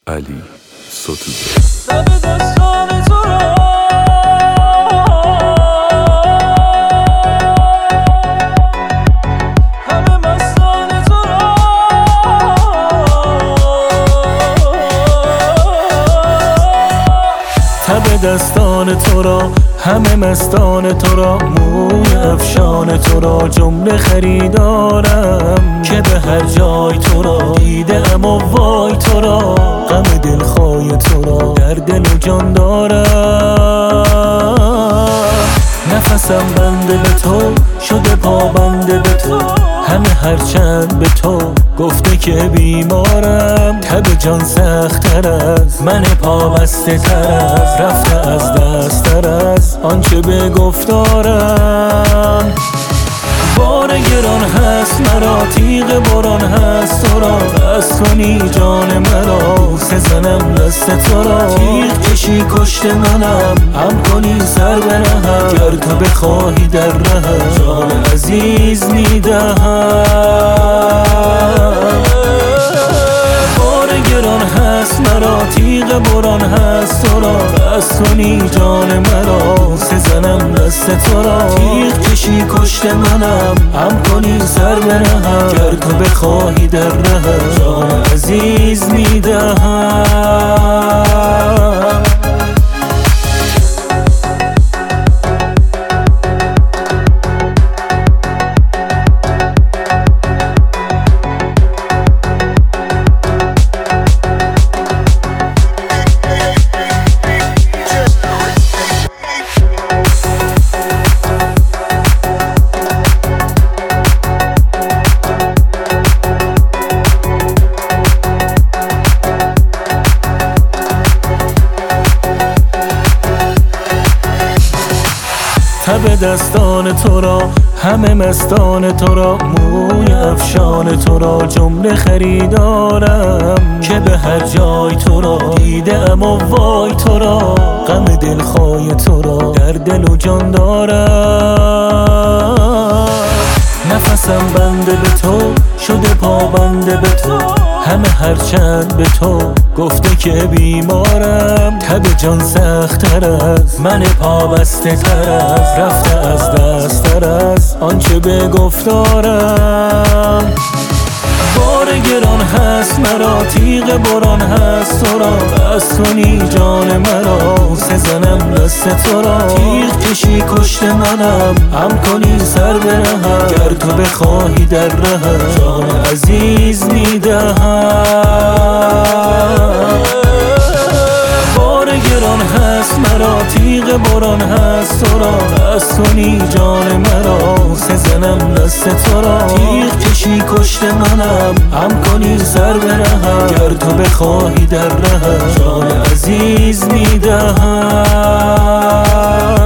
علی ستوده. لب دستان تو را همه مستان تو را تب دستان تو را همه مستان تو را موی افشان تو را جمله خریدارم که به هر جای تو را دیدم و وای تو را غم دلخواه تو را در دل و جان دارم نفسم بنده به تو شده پابنده به تو همه هرچند به تو گفته که بیمارم تب جان سخت‌تر از من پابسته تر از رفته از دست تر از آنچه به گفتارم بار گران هست مرا تیغ باران هست تو را بس کنی جان مرا سزنم دست تو را تیغ کشی کشت منم هم کنی سر برهم گر تو بخواهی در رهم جان عزیز میدهم بار گران هست مرا تیغ باران هست تو را بس کنی جان مرا سزنم دست تو را تیغ کشی کشت منم هم کنی سر برهم گر تو بخواهی در رهم جان عزیز میدهم تب دستان تو را همه مستان تو را موی افشان تو را جمله خریدارم که به هر جای تو را دیدم و وای تو را غم دلخواه تو را در دل و جان دارم نفسم بنده به تو شده پابنده به تو همه هرچند به تو گفته که بیمارم تب جان سخت‌تر از من پابسته تر از رفته از دست تر از آنچه به گفتارم بار گران هست مرا تیغ باران هست تو را بس کنی جان مرا سزنم دست تو را تیغ کشی کشت منم هم کنی سر برهم گر تو بخواهی در رهم جان عزیز میدهم بار گران هست مرا تیغ باران هست تو را بس کنی جان مرا سزنم دست تو را تیغ کشی کشت منم هم کنی سر برهم گر تو بخواهی در رهم جان عزیز میدهم